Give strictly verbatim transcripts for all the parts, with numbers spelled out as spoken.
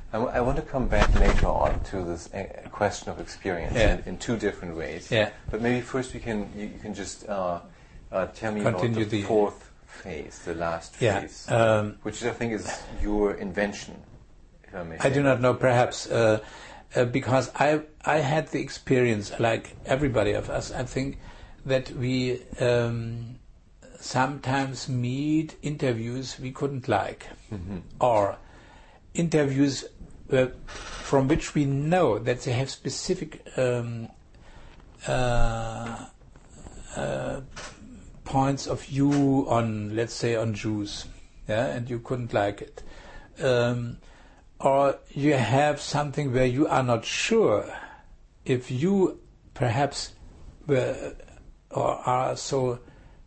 I, w- I want to come back later on to this uh, question of experience yeah. in, in two different ways. Yeah. But maybe first we can you, you can just uh, uh, tell me Continue about the, the fourth phase, the last yeah. phase, um, which I think is your invention, if I may I say. do not know, perhaps, uh, uh, because I I had the experience, like everybody of us, I think, that we um, sometimes meet interviews we couldn't like, mm-hmm. or interviews uh, from which we know that they have specific um, uh, uh, points of view on, let's say, on Jews, yeah, and you couldn't like it. Um, or you have something where you are not sure if you perhaps were or are so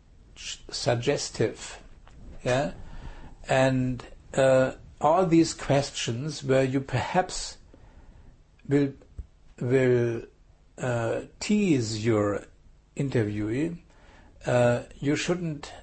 suggestive, yeah, and uh, all these questions where you perhaps will will uh, tease your interviewee. Uh, you shouldn't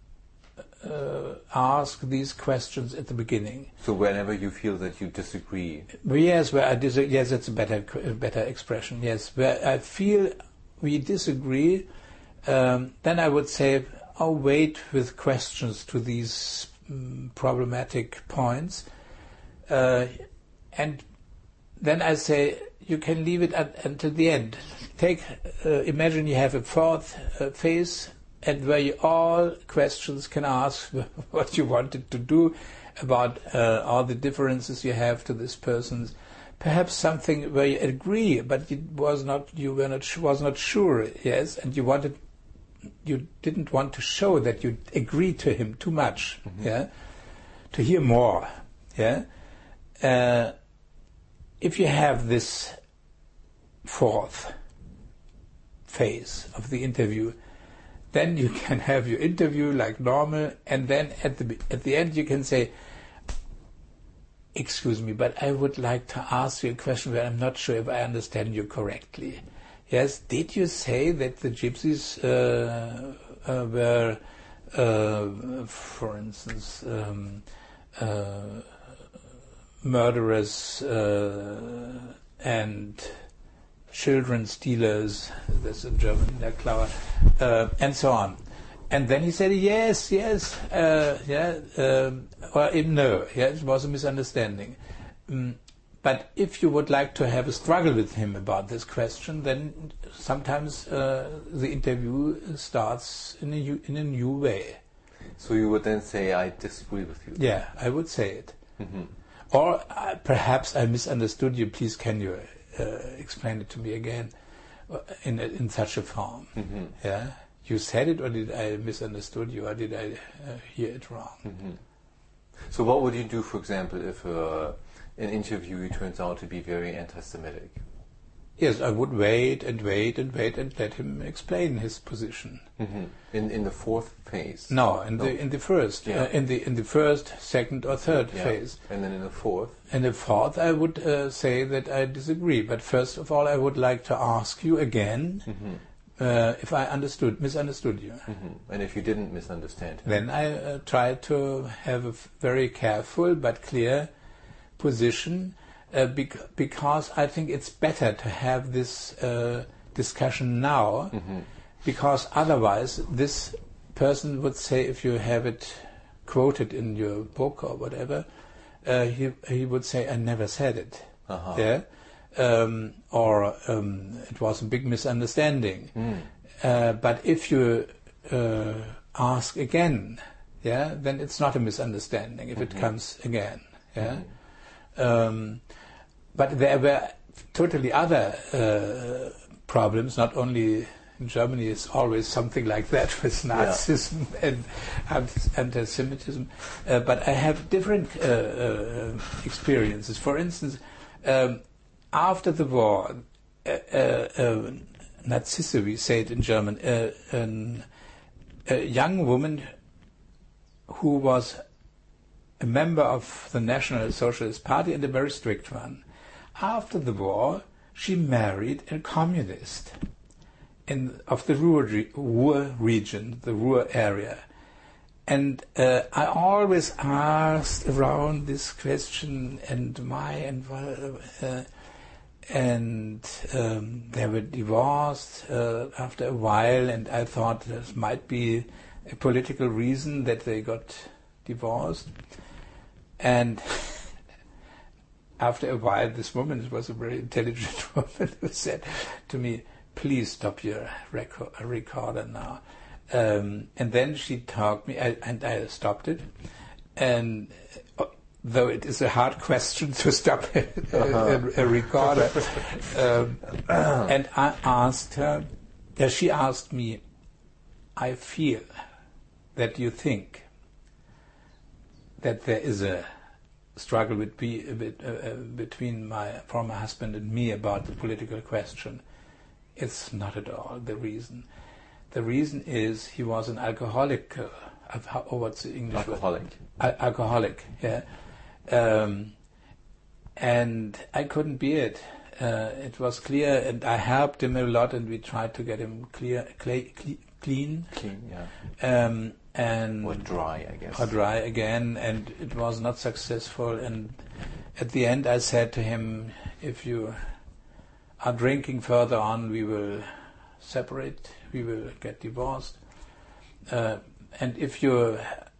uh, ask these questions at the beginning. So whenever you feel that you disagree. Yes, where I disagree. Yes, that's a better a better expression. Yes, where I feel we disagree, um, then I would say, I'll wait with questions to these um, problematic points, uh, and then I say you can leave it at, until the end. Take, uh, imagine you have a fourth uh, phase, and where you all questions can ask what you wanted to do about uh, all the differences you have to this person's. Perhaps something where you agree, but it was not you were not was not sure. Yes, and you wanted, you didn't want to show that you agree to him too much. Mm-hmm. Yeah, to hear more. Yeah, uh, if you have this fourth phase of the interview, then you can have your interview like normal, and then at the at the end you can say, excuse me, but I would like to ask you a question where I'm not sure if I understand you correctly. Yes, did you say that the gypsies uh, uh, were, uh, for instance, um, uh, murderers uh, and children stealers, that's in German, der Klauer, uh, and so on? And then he said, yes, yes, uh, yeah, um, or even no, yeah, it was a misunderstanding. Um, but if you would like to have a struggle with him about this question, then sometimes uh, the interview starts in a, new, in a new way. So you would then say, I disagree with you? Yeah, I would say it. Mm-hmm. Or uh, perhaps I misunderstood you, please can you uh, explain it to me again in, in such a form, mm-hmm. yeah? You said it, or did I misunderstood you, or did I uh, hear it wrong? Mm-hmm. So what would you do, for example, if uh, an interviewee turns out to be very anti-Semitic? Yes, I would wait and wait and wait and let him explain his position. Mm-hmm. In in the fourth phase? No, in no. the in the first, yeah. uh, in the in the first, second, or third yeah. phase. And then in the fourth? In the fourth, I would uh, say that I disagree. But first of all, I would like to ask you again. Mm-hmm. Uh, if I understood, misunderstood you. Mm-hmm. And if you didn't misunderstand him? Then I uh, try to have a f- very careful but clear position, uh, bec- because I think it's better to have this uh, discussion now, mm-hmm. because otherwise this person would say, if you have it quoted in your book or whatever, uh, he, he would say, I never said it. Uh-huh. Yeah. Um, or um, it was a big misunderstanding. Mm. Uh, but if you uh, ask again, yeah, then it's not a misunderstanding if mm-hmm. it comes again. Yeah. Mm-hmm. Um, but there were totally other uh, problems. Not only in Germany, is always something like that with Nazism yeah. and anti-Semitism. Uh, but I have different uh, uh, experiences. For instance. Um, After the war, uh, uh, uh, Narzisse, we say it in German, uh, an, a young woman who was a member of the National Socialist Party and a very strict one. After the war, she married a communist in, of the Ruhr, Ruhr region, the Ruhr area. and uh, I always asked around this question, and why, and uh, and um, they were divorced uh, after a while, and I thought this might be a political reason that they got divorced. And after a while, this woman was a very intelligent woman who said to me, "Please stop your record, recorder now." Um, and then she talked me, I, and I stopped it. And uh, though it is a hard question to stop a, a, a recorder, um, and I asked her, uh, she asked me, "I feel that you think that there is a struggle with be, a bit, uh, between my former husband and me about the political question. It's not at all the reason. The reason is he was an alcoholic. Uh, of how, oh, what's the English alcoholic. word? Al- alcoholic, yeah. Um, and I couldn't be it. Uh, it was clear, and I helped him a lot, and we tried to get him clear, clay, cle- clean. Clean, yeah. Um, and or dry, I guess. Or dry again, and it was not successful. And at the end, I said to him, "If you are drinking further on, we will separate. We will get divorced. Uh, and if you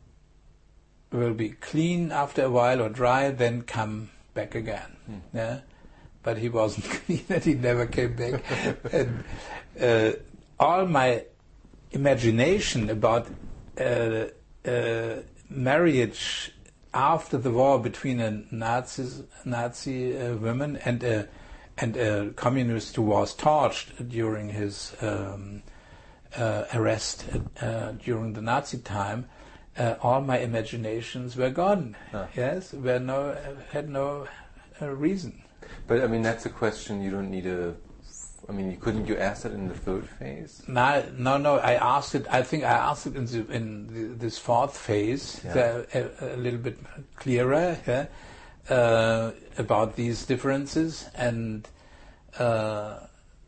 will be clean after a while or dry, then come back again." Mm. Yeah, but he wasn't clean, and he never came back. And uh, all my imagination about uh, uh, marriage after the war between a Nazis, Nazi uh, woman and a and a communist who was tortured during his um, uh, arrest uh, during the Nazi time, uh, all my imaginations were gone. Ah. Yes, were no had no uh, reason. But I mean, that's a question you don't need a. I mean, couldn't you ask it in the third phase? No, no, no. I asked it. I think I asked it in, the, in the, this fourth phase, yeah. the, a, a little bit clearer yeah, uh, about these differences. And uh,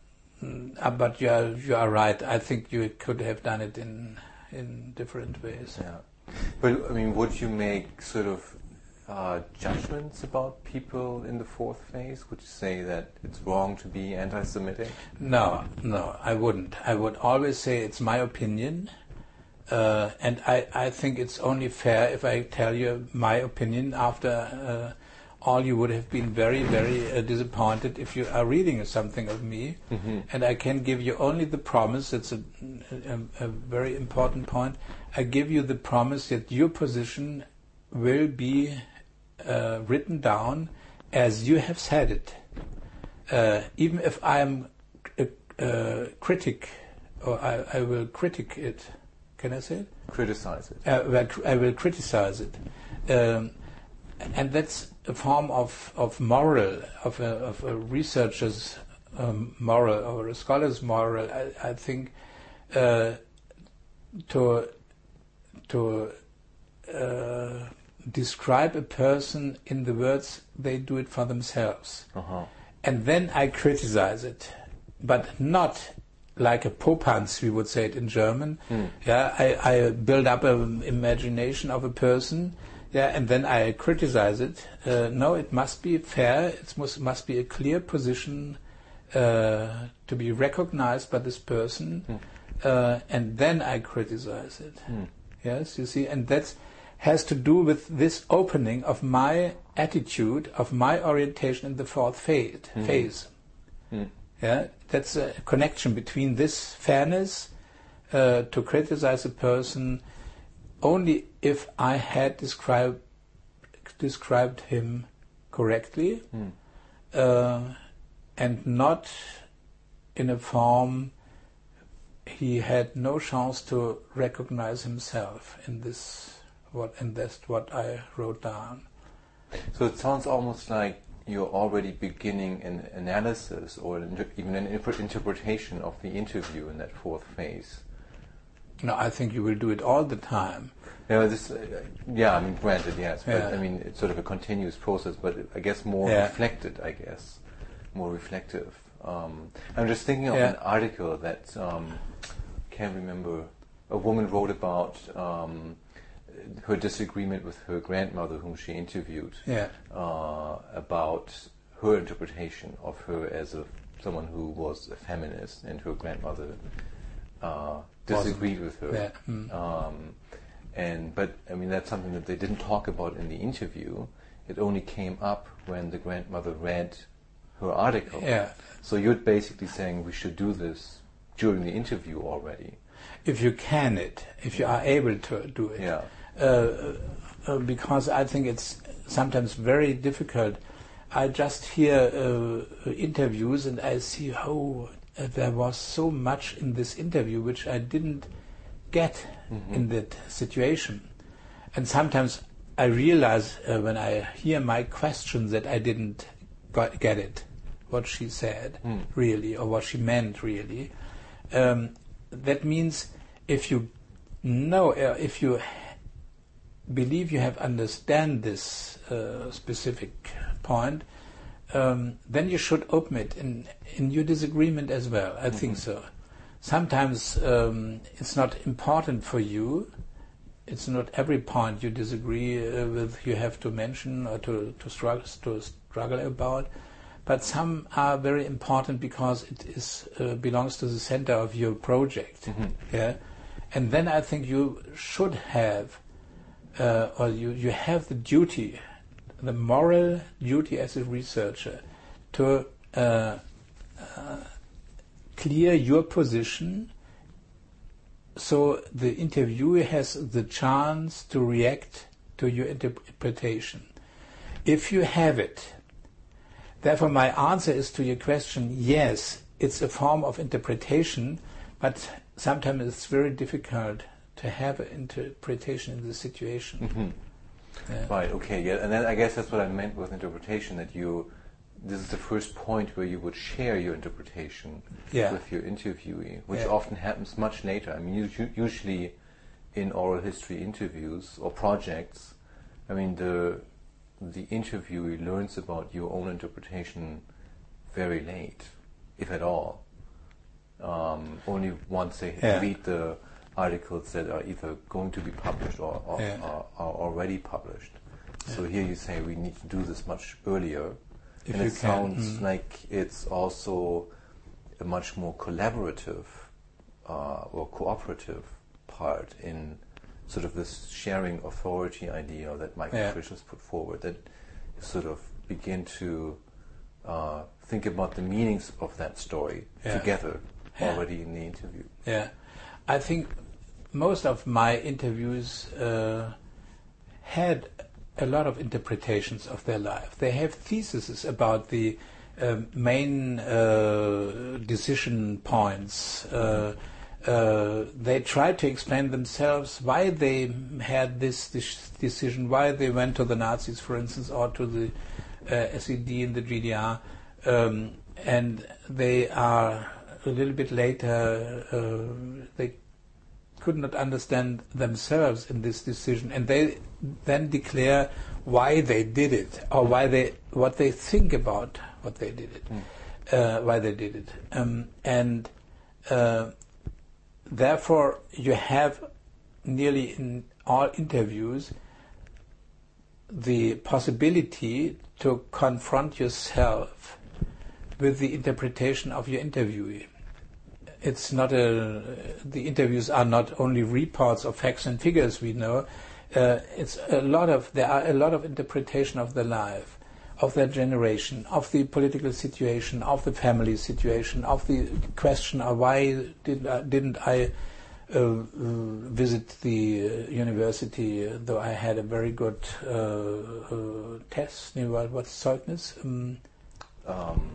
but you are you are right. I think you could have done it in in different ways. Yeah. But I mean, would you make sort of Uh, judgments about people in the fourth phase? Would you say that it's wrong to be anti-Semitic? No, no, I wouldn't. I would always say it's my opinion, uh, and I, I think it's only fair if I tell you my opinion. After uh, all, you would have been very, very uh, disappointed if you are reading something of me, mm-hmm. and I can give you only the promise. It's a, a, a very important point. I give you the promise that your position will be Uh, written down as you have said it, uh, even if I am a, a critic, or I, I will critic it. Can I say it? Criticize it. Uh, I will criticize it, um, and that's a form of, of moral, of a, of a researcher's um, moral or a scholar's moral. I, I think uh, to to. Uh, describe a person in the words they do it for themselves. Uh-huh. And then I criticize it, but not like a Popanz, we would say it in German. Mm. Yeah, I, I build up an imagination of a person, yeah, and then I criticize it. Uh, no, it must be fair. It must must be a clear position uh, to be recognized by this person, mm. uh, and then I criticize it. Mm. Yes, you see, and that's has to do with this opening of my attitude, of my orientation in the fourth phase. Mm. phase. Mm. Yeah, that's a connection between this fairness uh, to criticize a person only if I had described described him correctly, mm. uh, and not in a form he had no chance to recognize himself in this. What and that's what I wrote down. So it sounds almost like you're already beginning an analysis or an inter- even an inter- interpretation of the interview in that fourth phase. No, I think you will do it all the time. No, this, uh, yeah, I mean, granted, yes, but yeah. I mean, it's sort of a continuous process, but I guess more yeah. reflected, I guess, more reflective. Um, I'm just thinking of yeah. an article that um, can't remember. A woman wrote about. Um, her disagreement with her grandmother, whom she interviewed, yeah. uh, about her interpretation of her as a someone who was a feminist, and her grandmother uh, disagreed with her. Yeah. Mm. Um, and but I mean that's something that they didn't talk about in the interview. It only came up when the grandmother read her article. Yeah. So you're basically saying we should do this during the interview already. If you can it, if you are able to do it. Yeah. Uh, uh, because I think it's sometimes very difficult. I just hear uh, interviews and I see, oh, uh, there was so much in this interview which I didn't get mm-hmm. in that situation. And sometimes I realize uh, when I hear my questions that I didn't got, get it, what she said mm. really, or what she meant really. Um, that means if you know, uh, if you believe you have understand this uh, specific point, um, then you should open it in, in your disagreement as well. I mm-hmm. think so. Sometimes um, it's not important for you. It's not every point you disagree uh, with you have to mention or to, to, struggle, to struggle about. But some are very important because it is uh, belongs to the center of your project. Mm-hmm. Yeah, and then I think you should have, uh, or you, you have the duty, the moral duty as a researcher, to uh, uh, clear your position, so the interviewer has the chance to react to your interpretation. If you have it. Therefore, my answer is to your question, yes, it's a form of interpretation, but sometimes it's very difficult to have an interpretation in the situation. Mm-hmm. Yeah. Right, okay, yeah, and then I guess that's what I meant with interpretation, that you, this is the first point where you would share your interpretation yeah. with your interviewee, which yeah. often happens much later. I mean, you, usually in oral history interviews or projects, I mean, the the interviewee learns about your own interpretation very late, if at all. Um, only once they yeah. read the articles that are either going to be published or, or yeah. are, are already published. Yeah. So here you say we need to do this much earlier. If and it sounds mm. like it's also a much more collaborative uh, or cooperative part in sort of this sharing authority idea that Michael yeah. Frisch has put forward, that you sort of begin to uh, think about the meanings of that story yeah. together yeah. already in the interview. Yeah, I think most of my interviews uh, had a lot of interpretations of their life. They have theses about the uh, main uh, decision points. Uh, Uh, they tried to explain themselves why they had this, this decision, why they went to the Nazis, for instance, or to the uh, S E D in the G D R, um, and they are a little bit later, uh, they could not understand themselves in this decision, and they then declare why they did it, or why they, what they think about what they did it, mm. uh, why they did it, um, and uh, therefore, you have nearly in all interviews the possibility to confront yourself with the interpretation of your interviewee. It's not a, the interviews are not only reports of facts and figures we know. Uh, it's a lot of, there are a lot of interpretation of their life, of their generation, of the political situation, of the family situation, of the question of why did, uh, didn't I uh, uh, visit the uh, university, uh, though I had a very good uh, uh, test. What's Zeugnis? Um, um,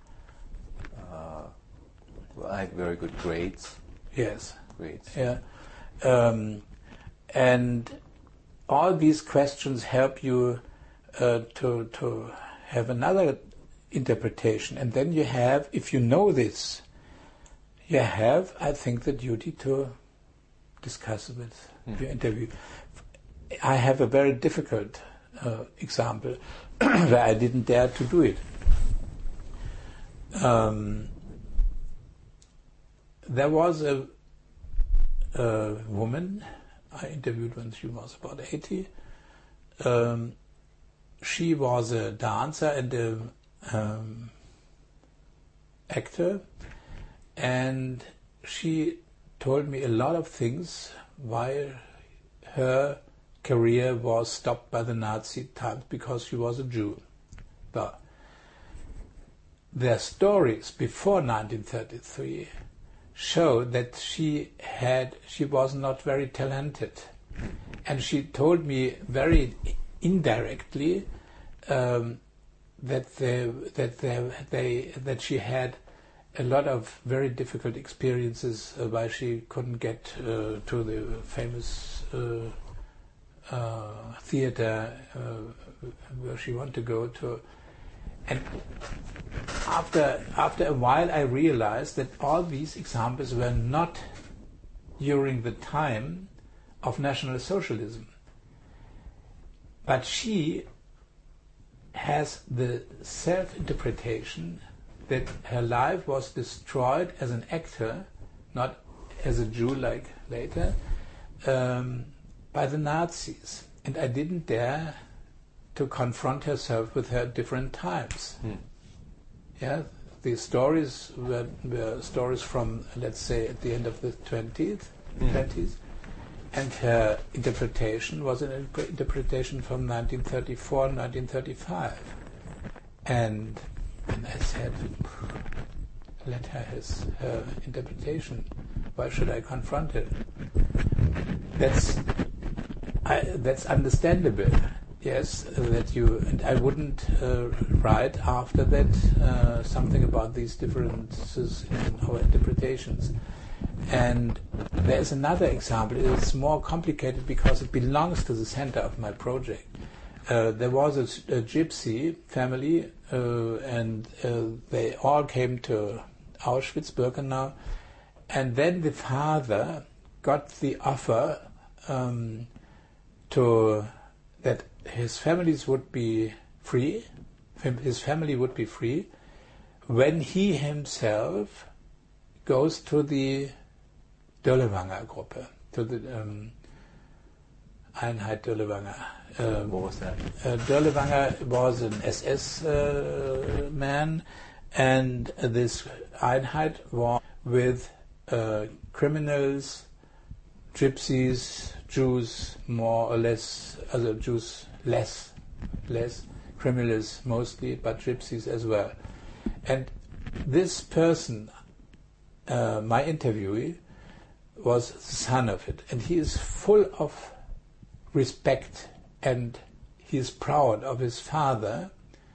uh, well, I had very good grades. Yes. Grades. Yeah. Um, and all these questions help you Uh, to to have another interpretation, and then you have, if you know this, you have, I think, the duty to discuss with mm. your interview. I have a very difficult uh, example where I didn't dare to do it. Um, there was a, a woman I interviewed when she was about eighty. Um, she was a dancer and a um, actor, and she told me a lot of things why her career was stopped by the Nazi times, because she was a Jew. But their stories before nineteen thirty-three show that she had she was not very talented, and she told me very indirectly um, that they, that they, they that she had a lot of very difficult experiences uh, why she couldn't get uh, to the famous uh, uh, theater uh, where she wanted to go to. And after after a while I realized that all these examples were not during the time of National Socialism. But she has the self-interpretation that her life was destroyed as an actor, not as a Jew like later, um, by the Nazis. And I didn't dare to confront herself with her different times. Hmm. Yeah, the stories were, were stories from, let's say, at the end of the twentieth, hmm. twenties, and her interpretation was an interpretation from nineteen thirty-four, nineteen thirty-five. And, and I said, let her have her interpretation. Why should I confront her? That's I, that's understandable. Yes, that you and I wouldn't uh, write after that uh, something about these differences in our interpretations. And there is another example. It's more complicated because it belongs to the center of my project. Uh, there was a, a gypsy family, uh, and uh, they all came to Auschwitz-Birkenau, and then the father got the offer um, to that his families would be free, his family would be free, when he himself goes to the Döllewanger Gruppe, to the um, Einheit Döllewanger. Um, what was that? Uh, Döllewanger was an S S uh, man, and this Einheit was with uh, criminals, gypsies, Jews, more or less, other Jews less, less, criminals mostly, but gypsies as well. And this person, uh, my interviewee, was the son of it, and he is full of respect, and he is proud of his father,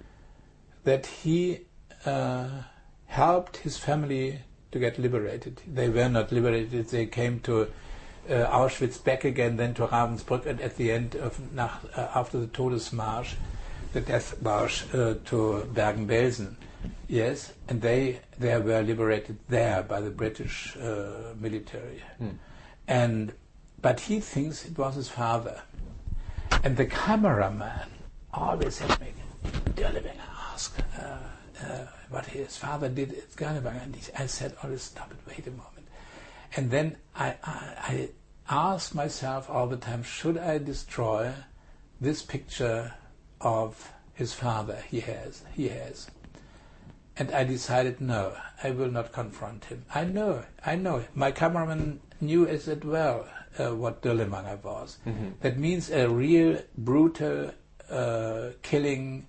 that he uh, helped his family to get liberated. They were not liberated, they came to Uh, Auschwitz, back again, then to Ravensbrück, and at the end of nach, uh, after the Todesmarsch, the death march uh, to Bergen-Belsen. Yes, and they they were liberated there by the British uh, military. Mm. And but he thinks it was his father. And the cameraman always had me Döllewanger ask uh, uh, what his father did at Döllewanger, and he, I said, "Oh, stop it! Wait a moment." And then I, I, I ask myself all the time, should I destroy this picture of his father he has? He has. And I decided, no, I will not confront him. I know, I know. My cameraman knew as well uh, what Döllewanger was. Mm-hmm. That means a real brutal uh, killing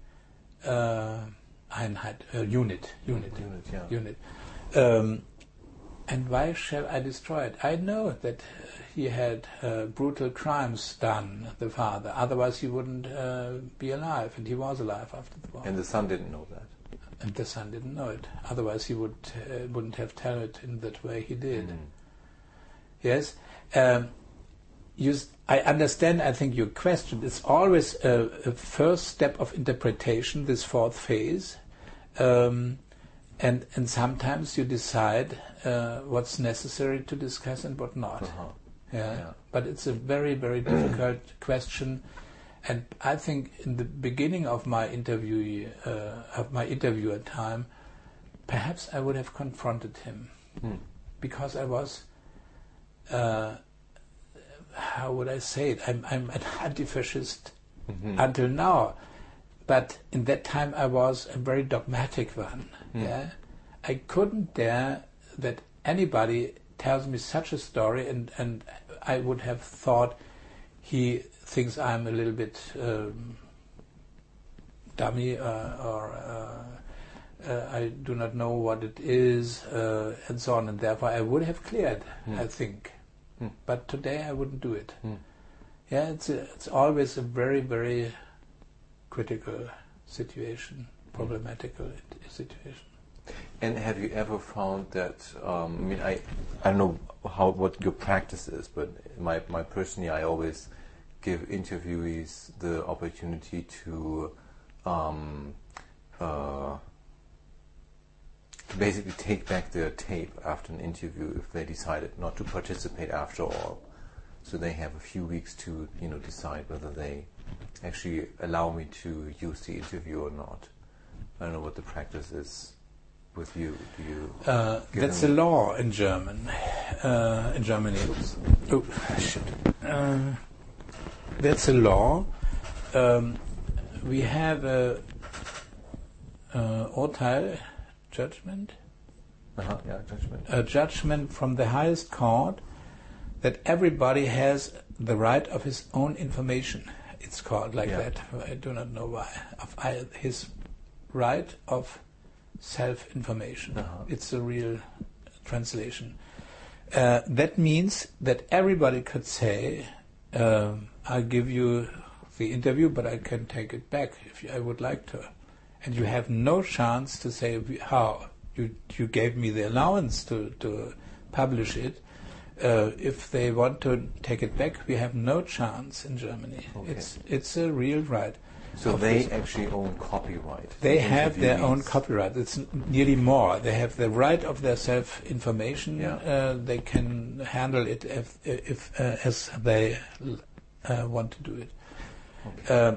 uh, Einheit, uh, unit, unit, unit, yeah. unit. Um, And why shall I destroy it? I know that uh, he had uh, brutal crimes done, the father. Otherwise, he wouldn't uh, be alive, and he was alive after the war. And the son didn't know that. And the son didn't know it. Otherwise, he would uh, wouldn't have told it in that way he did. Mm. Yes. Um, you, I understand. I think your question. It's always a, a first step of interpretation. This fourth phase. Um, And and sometimes you decide uh, what's necessary to discuss and what not. Uh-huh. Yeah? yeah. But it's a very, very difficult question. And I think in the beginning of my interview, uh, of my interviewer time, perhaps I would have confronted him. Hmm. Because I was, uh, how would I say it? I'm, I'm an anti-fascist mm-hmm. until now. But in that time I was a very dogmatic one. Mm. Yeah, I couldn't dare that anybody tells me such a story, and, and I would have thought he thinks I'm a little bit um, dummy uh, or uh, uh, I do not know what it is uh, and so on, and therefore I would have cleared, mm. I think. Mm. But today I wouldn't do it. Mm. Yeah, it's a, it's always a very, very critical situation, problematical mm. situation. And have you ever found that? Um, I mean, I I don't know how what your practice is, but my my personally, I always give interviewees the opportunity to um, uh, basically take back their tape after an interview if they decided not to participate after all. So they have a few weeks to you know decide whether they actually allow me to use the interview or not. I don't know what the practice is with you. Do you? Uh, that's a law in German. Uh, in Germany. Oh shit. Uh, that's a law. Um, we have a uh, Urteil, judgment. Uh-huh, yeah, judgment. A judgment from the highest court that everybody has the right of his own information. It's called like yeah. that. I do not know why. Of I, his right of self-information. Uh-huh. It's a real translation. Uh, that means that everybody could say, um, I'll give you the interview, but I can take it back if I would like to. And you have no chance to say, how? You, you gave me the allowance to, to publish it. Uh, if they want to take it back, we have no chance in Germany. Okay. It's it's a real right. So they actually own copyright. They have their own copyright. It's n- nearly more. They have the right of their self-information. Yeah. Uh, they can handle it if, if uh, as they uh, want to do it. Okay. Uh,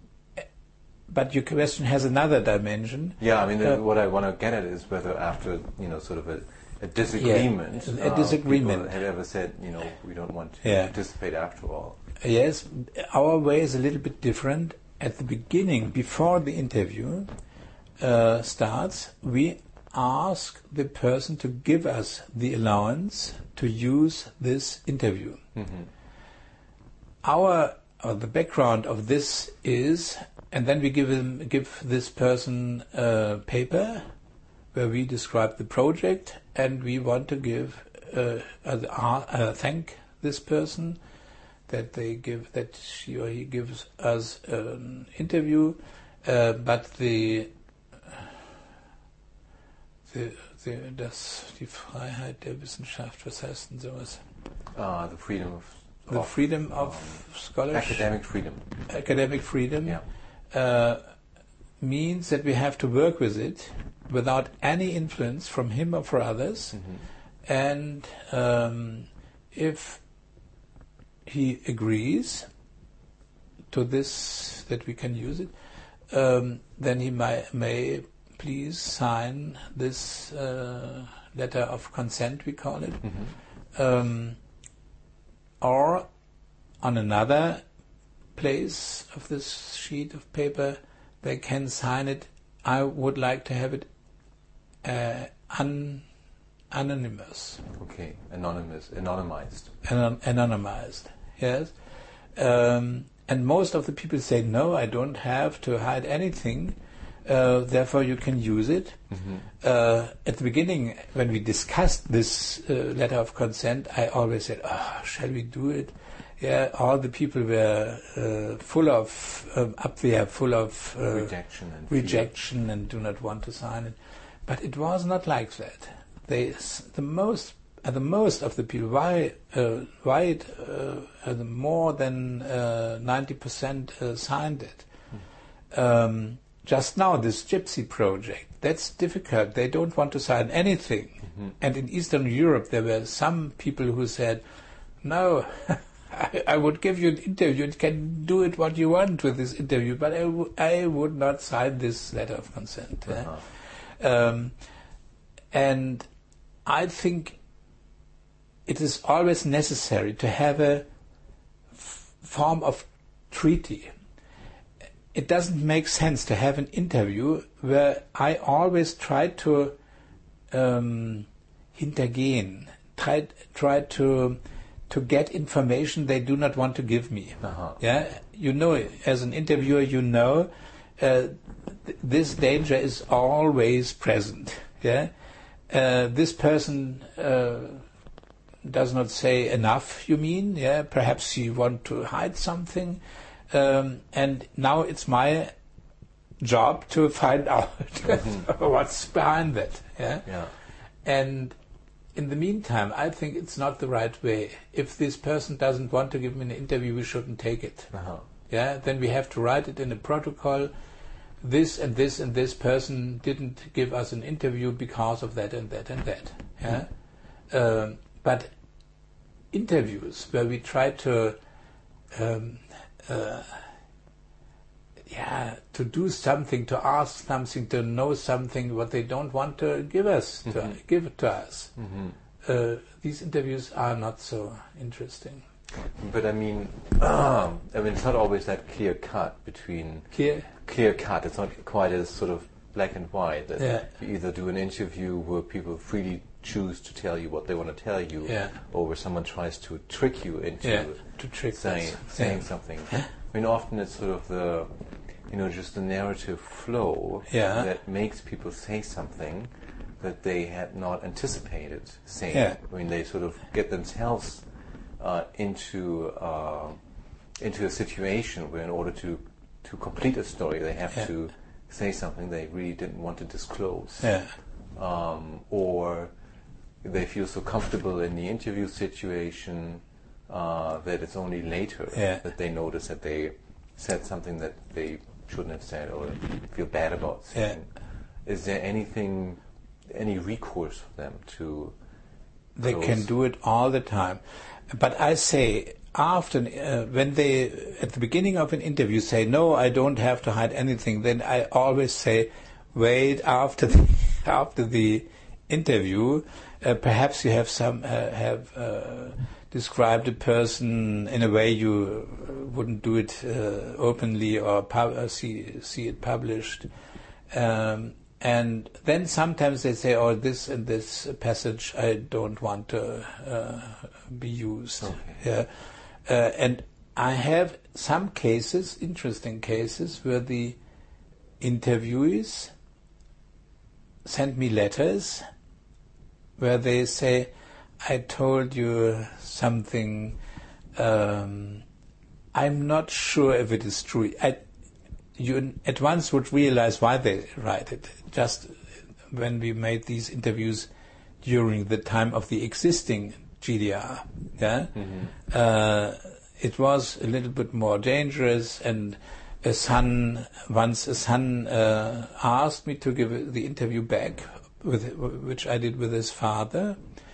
but your question has another dimension. Yeah, I mean, uh, what I want to get at is whether after you know sort of a A disagreement. Yeah, a disagreement. Uh, have ever said, you know, we don't want to yeah. participate after all? Yes, our way is a little bit different. At the beginning, before the interview uh, starts, we ask the person to give us the allowance to use this interview. Mm-hmm. Our or the background of this is, and then we give him give this person a paper where we describe the project, and we want to give uh, uh, uh, thank this person that they give that she or he gives us an interview, uh, but the the the das die Freiheit der Wissenschaft, was heißt denn sowas? Uh, the freedom of the of, freedom of um, scholarship, academic freedom. Academic freedom. Yeah. Uh, means that we have to work with it without any influence from him or for others. Mm-hmm. And um, if he agrees to this, that we can use it, um, then he may, may please sign this uh, letter of consent, we call it. Mm-hmm. Um, or on another place of this sheet of paper, they can sign it. I would like to have it uh, un- anonymous. Okay, anonymous, anonymized. Anon- anonymized, yes. Um, and most of the people say, no, I don't have to hide anything, uh, therefore you can use it. Mm-hmm. Uh, at the beginning, when we discussed this uh, letter of consent, I always said, oh, shall we do it? Yeah, all the people were uh, full of um, up there, full of uh, rejection, and, rejection and do not want to sign it. But it was not like that. They, the most, uh, the most of the people, why, uh, why uh, uh, more than uh, ninety percent uh, signed it. Hmm. Um, just now, this Gypsy project, that's difficult. They don't want to sign anything. Mm-hmm. And in Eastern Europe, there were some people who said, no. I, I would give you an interview and can do it what you want with this interview, but I, w- I would not sign this letter of consent. Uh-huh. Eh? Um, and I think it is always necessary to have a form of treaty. It doesn't make sense to have an interview where I always try to um, hintergehen, try, try to to get information they do not want to give me. Uh-huh. Yeah, you know, as an interviewer, you know, uh, th- this danger is always present. Yeah, uh, this person uh, does not say enough. You mean? Yeah, perhaps you want to hide something. Um, and now it's my job to find out mm-hmm. what's behind that. Yeah? Yeah. And in the meantime, I think it's not the right way. If this person doesn't want to give me an interview, we shouldn't take it. Uh-huh. Yeah. Then we have to write it in a protocol. This and this and this person didn't give us an interview because of that and that and that. Yeah. Mm-hmm. Um, but interviews where we try to. Um, Uh, yeah, to do something, to ask something, to know something, what they don't want to give us, to mm-hmm. give it to us. Mm-hmm. Uh, these interviews are not so interesting. But I mean, um, I mean, it's not always that clear cut between clear, clear cut. It's not quite as sort of black and white. That yeah. you either do an interview where people freely choose to tell you what they want to tell you, yeah. or where someone tries to trick you into yeah, to trick saying, saying yeah. something. I mean, often it's sort of the, you know, just the narrative flow yeah. that makes people say something that they had not anticipated saying. Yeah. I mean, they sort of get themselves uh, into uh, into a situation where, in order to to complete a story, they have yeah. to say something they really didn't want to disclose, yeah. um, or they feel so comfortable in the interview situation uh, that it's only later yeah. that they notice that they said something that they shouldn't have said or feel bad about saying. Yeah. Is there anything, any recourse for them to? They close? Can do it all the time, but I say often uh, when they at the beginning of an interview say, "No, I don't have to hide anything," then I always say, "Wait, after the after the interview, uh, perhaps you have some uh, have uh, described a person in a way you wouldn't do it uh, openly or pub- uh, see see it published." Um, And then sometimes they say, "Oh, this and this passage I don't want to uh, be used." Okay. Yeah, uh, and I have some cases, interesting cases, where the interviewees send me letters where they say, "I told you something. Um, I'm not sure if it is true." I, you at once would realize why they write it. Just when we made these interviews during the time of the existing G D R, yeah, mm-hmm. uh, it was a little bit more dangerous. And a son, once a son uh, asked me to give the interview back, with which I did with his father,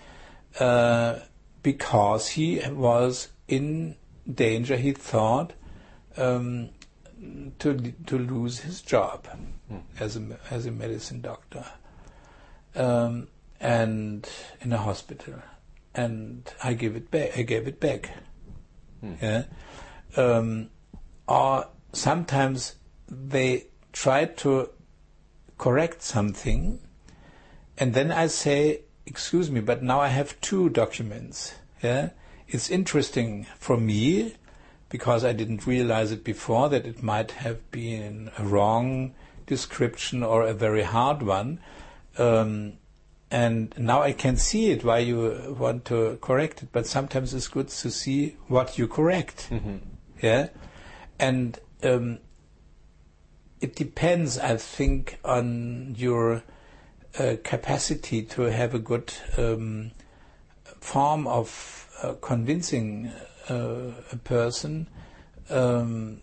uh, because he was in danger. He thought. Um, to to lose his job mm. as a as a medicine doctor, um, and in a hospital, and I give it back. I gave it back. Mm. Yeah, um, or sometimes they try to correct something, and then I say, "Excuse me, but now I have two documents." Yeah, it's interesting for me, because I didn't realize it before that it might have been a wrong description or a very hard one. Um, and now I can see it, why you want to correct it. But sometimes it's good to see what you correct. Mm-hmm. Yeah? And um, it depends, I think, on your uh, capacity to have a good um, form of uh, convincing Uh, a person um,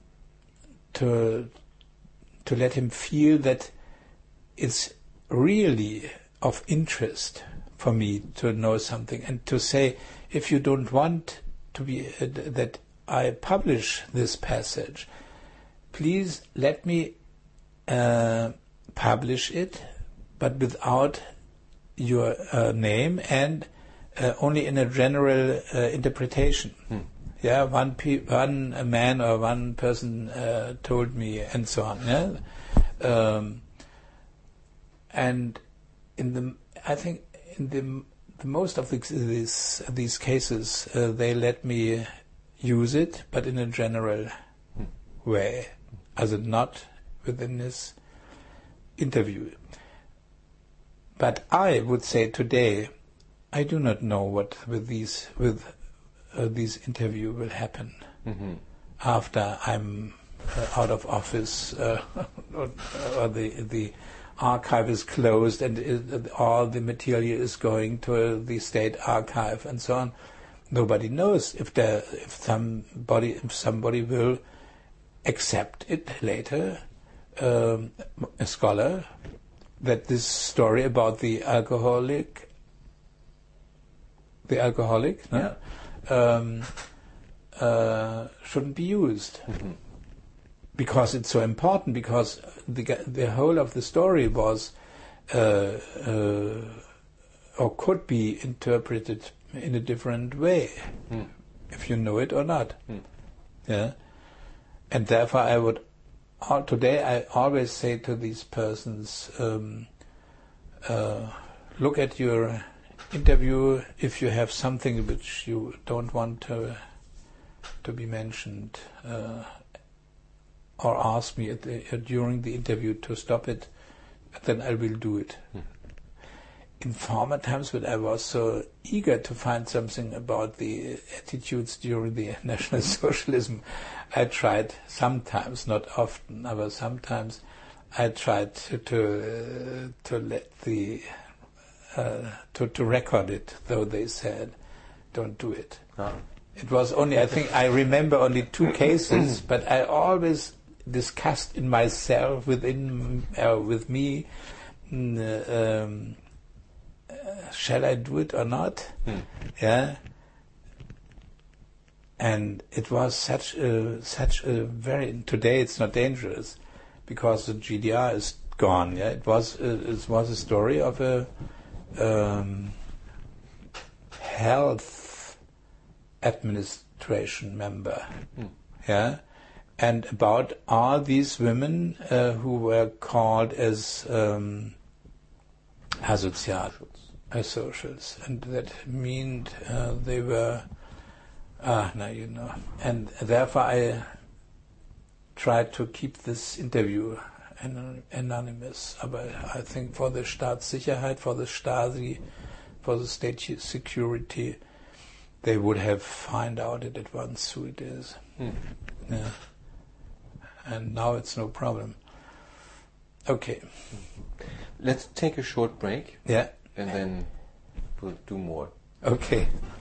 to to let him feel that it's really of interest for me to know something, and to say, if you don't want to be uh, that I publish this passage, please let me uh, publish it, but without your uh, name and uh, only in a general uh, interpretation. Hmm. Yeah, one pe- one a man or one person uh, told me, and so on. Yeah, um, and in the I think in the, the most of the, these these cases uh, they let me use it, but in a general hmm. way, as it not within this interview. But I would say today, I do not know what with these with uh, these interview will happen mm-hmm. after I'm uh, out of office uh, or, or the the archive is closed and it, all the material is going to the state archive and so on. Nobody knows if there if somebody if somebody will accept it later, um, a scholar, that this story about the alcoholic, the alcoholic, no? Yeah. um, uh, shouldn't be used mm-hmm. because it's so important. Because the the whole of the story was, uh, uh, or could be interpreted in a different way, mm. if you know it or not. Mm. Yeah, and therefore I would. Today I always say to these persons, um, uh, look at your interview. If you have something which you don't want to to be mentioned, uh, or ask me at the, uh, during the interview to stop it, then I will do it. Mm. In former times when I was so eager to find something about the attitudes during the National Socialism, I tried sometimes, not often, but sometimes I tried to to, uh, to let the uh, to to record it, though they said, "Don't do it." Oh. It was only, I think, I remember only two cases, but I always discussed in myself, within uh, with me. Uh, um, Shall I do it or not? Hmm. Yeah. And it was such a such a very. Today it's not dangerous because the G D R is gone. Yeah. It was uh, it was a story of a um, health administration member. Hmm. Yeah. And about all these women uh, who were called as um, asozial. Socials, and that meant uh, they were, ah, now you know, and therefore I tried to keep this interview an- anonymous. But I think for the Staatssicherheit, for the Stasi, for the state security, they would have found out it at once who it is. Hmm. Yeah. And now it's no problem. Okay. Let's take a short break. Yeah. And then we'll do more. Okay.